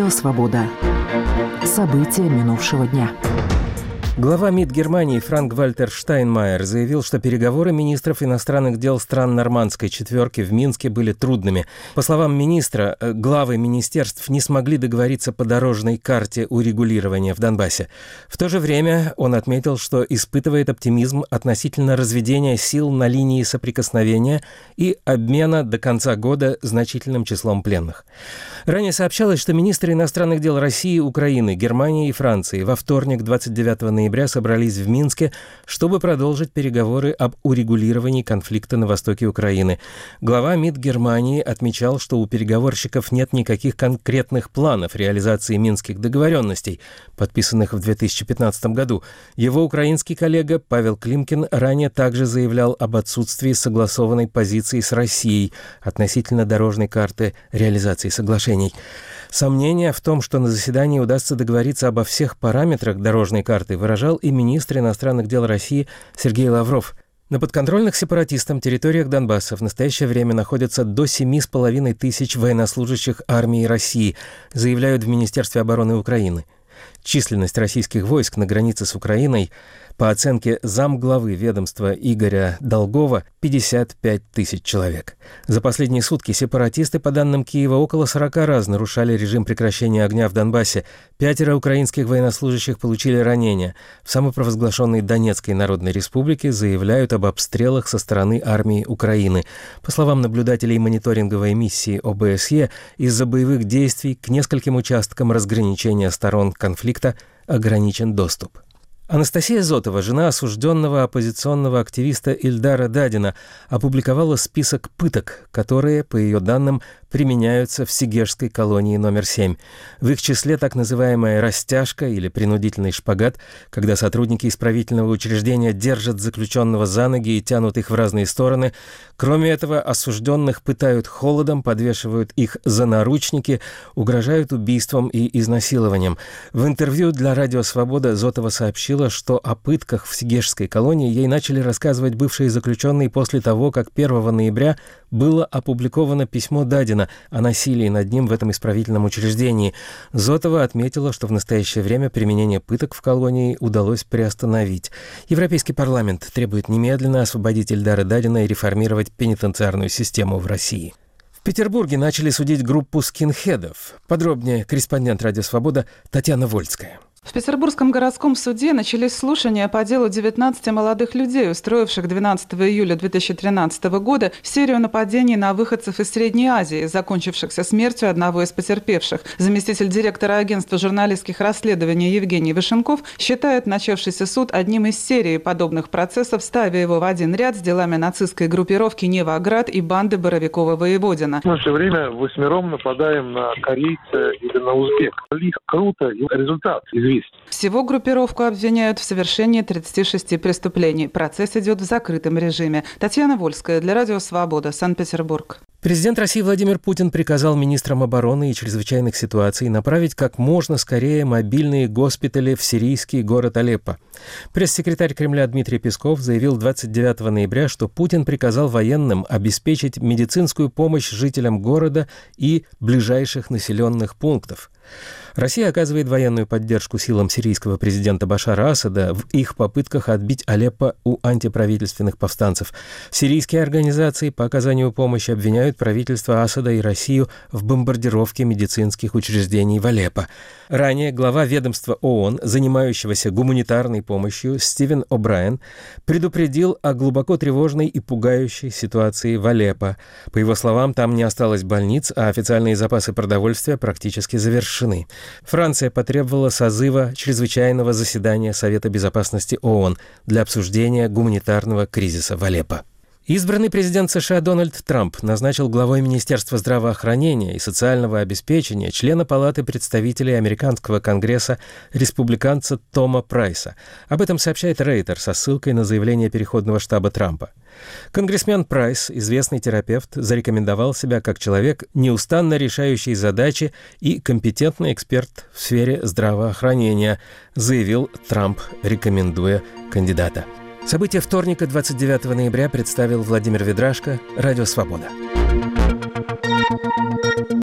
Радио «Свобода». События минувшего дня. Глава МИД Германии Франк-Вальтер Штайнмайер заявил, что переговоры министров иностранных дел стран Нормандской четверки в Минске были трудными. По словам министра, главы министерств не смогли договориться по дорожной карте урегулирования в Донбассе. В то же время он отметил, что испытывает оптимизм относительно разведения сил на линии соприкосновения и обмена до конца года значительным числом пленных. Ранее сообщалось, что министры иностранных дел России, Украины, Германии и Франции во вторник, 29 ноября, собрались в Минске, чтобы продолжить переговоры об урегулировании конфликта на востоке Украины. Глава МИД Германии отмечал, что у переговорщиков нет никаких конкретных планов реализации минских договоренностей, подписанных в 2015 году. Его украинский коллега Павел Климкин ранее также заявлял об отсутствии согласованной позиции с Россией относительно дорожной карты реализации соглашений. Сомнения в том, что на заседании удастся договориться обо всех параметрах дорожной карты, выражал и министр иностранных дел России Сергей Лавров. На подконтрольных сепаратистам территориях Донбасса в настоящее время находятся до 7,5 тысяч военнослужащих армии России, заявляют в Министерстве обороны Украины. Численность российских войск на границе с Украиной, по оценке замглавы ведомства Игоря Долгова, 55 тысяч человек. За последние сутки сепаратисты, по данным Киева, около 40 раз нарушали режим прекращения огня в Донбассе. 5 украинских военнослужащих получили ранения. В самопровозглашенной Донецкой Народной Республике заявляют об обстрелах со стороны армии Украины. По словам наблюдателей мониторинговой миссии ОБСЕ, из-за боевых действий к нескольким участкам разграничения сторон конфликта ограничен доступ. Анастасия Зотова, жена осужденного оппозиционного активиста Ильдара Дадина, опубликовала список пыток, которые, по ее данным, применяются в Сегежской колонии номер 7. В их числе так называемая растяжка или принудительный шпагат, когда сотрудники исправительного учреждения держат заключенного за ноги и тянут их в разные стороны. Кроме этого, осужденных пытают холодом, подвешивают их за наручники, угрожают убийством и изнасилованием. В интервью для Радио «Свобода» Зотова сообщила, что о пытках в Сегежской колонии ей начали рассказывать бывшие заключенные после того, как 1 ноября было опубликовано письмо Дадина о насилии над ним в этом исправительном учреждении. Зотова отметила, что в настоящее время применение пыток в колонии удалось приостановить. Европейский парламент требует немедленно освободить Ильдара Дадина и реформировать пенитенциарную систему в России. В Петербурге начали судить группу скинхедов. Подробнее корреспондент «Радио Свобода» Татьяна Вольская. В Петербургском городском суде начались слушания по делу 19 молодых людей, устроивших 12 июля 2013 года серию нападений на выходцев из Средней Азии, закончившихся смертью одного из потерпевших. Заместитель директора агентства журналистских расследований Евгений Вишенков считает начавшийся суд одним из серии подобных процессов, ставя его в один ряд с делами нацистской группировки «Нева-Град» и банды Боровикова-Воеводина. Мы все время восьмером нападаем на корейца или на узбек. Их круто, и результат известен. Всего группировку обвиняют в совершении 36 преступлений. Процесс идет в закрытом режиме. Татьяна Вольская для Радио «Свобода», Санкт-Петербург. Президент России Владимир Путин приказал министрам обороны и чрезвычайных ситуаций направить как можно скорее мобильные госпитали в сирийский город Алеппо. Пресс-секретарь Кремля Дмитрий Песков заявил 29 ноября, что Путин приказал военным обеспечить медицинскую помощь жителям города и ближайших населенных пунктов. Россия оказывает военную поддержку силам сирийского президента Башара Асада в их попытках отбить Алеппо у антиправительственных повстанцев. Сирийские организации по оказанию помощи обвиняют правительство Асада и Россию в бомбардировке медицинских учреждений в Алеппо. Ранее глава ведомства ООН, занимающегося гуманитарной помощью, Стивен О'Брайен, предупредил о глубоко тревожной и пугающей ситуации в Алеппо. По его словам, там не осталось больниц, а официальные запасы продовольствия практически завершены. Франция потребовала созыва чрезвычайного заседания Совета безопасности ООН для обсуждения гуманитарного кризиса в Алеппо. Избранный президент США Дональд Трамп назначил главой Министерства здравоохранения и социального обеспечения члена Палаты представителей Американского конгресса республиканца Тома Прайса. Об этом сообщает Рейтер со ссылкой на заявление Переходного штаба Трампа. Конгрессмен Прайс, известный терапевт, зарекомендовал себя как человек, неустанно решающий задачи и компетентный эксперт в сфере здравоохранения, заявил Трамп, рекомендуя кандидата. События вторника, 29 ноября, представил Владимир Ведрашко, Радио «Свобода».